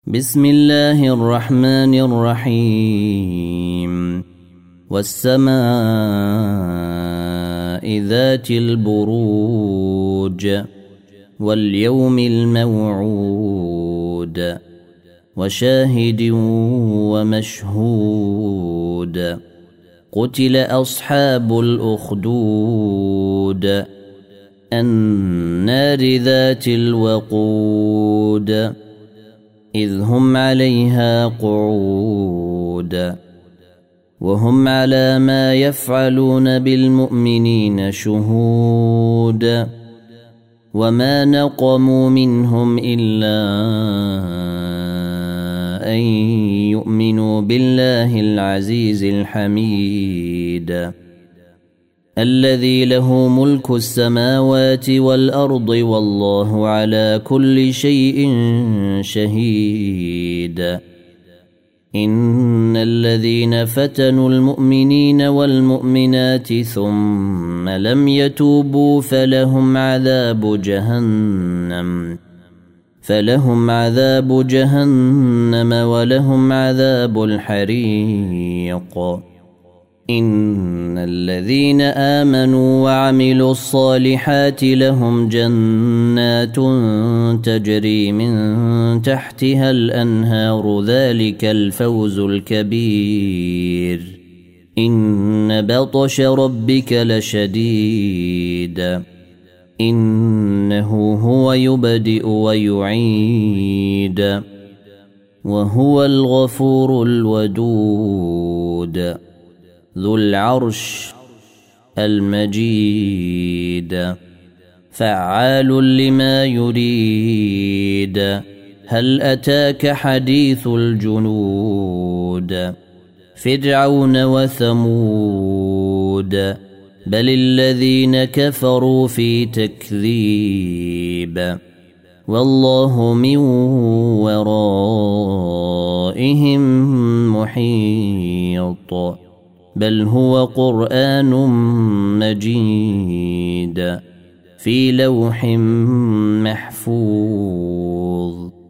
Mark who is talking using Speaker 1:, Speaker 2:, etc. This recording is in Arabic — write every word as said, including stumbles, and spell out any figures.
Speaker 1: بسم الله الرحمن الرحيم والسماء ذات البروج واليوم الموعود وشاهد ومشهود قتل أصحاب الأخدود النار ذات الوقود إذ هم عليها قعود وهم على ما يفعلون بالمؤمنين شهود وما نقموا منهم إلا أن يؤمنوا بالله العزيز الحميد الذي له ملك السماوات والأرض والله على كل شيء شهيد إن الذين فتنوا المؤمنين والمؤمنات ثم لم يتوبوا فلهم عذاب جهنم فلهم عذاب جهنم ولهم عذاب الحريق إن الذين آمنوا وعملوا الصالحات لهم جنات تجري من تحتها الأنهار ذلك الفوز الكبير إن بطش ربك لشديد إنه هو يبدئ ويعيد وهو الغفور الودود ذو العرش المجيد فعال لما يريد هل أتاك حديث الجنود فرعون وثمود بل الذين كفروا في تكذيب والله من ورائهم محيط بل هو قرآن مجيد في لوح محفوظ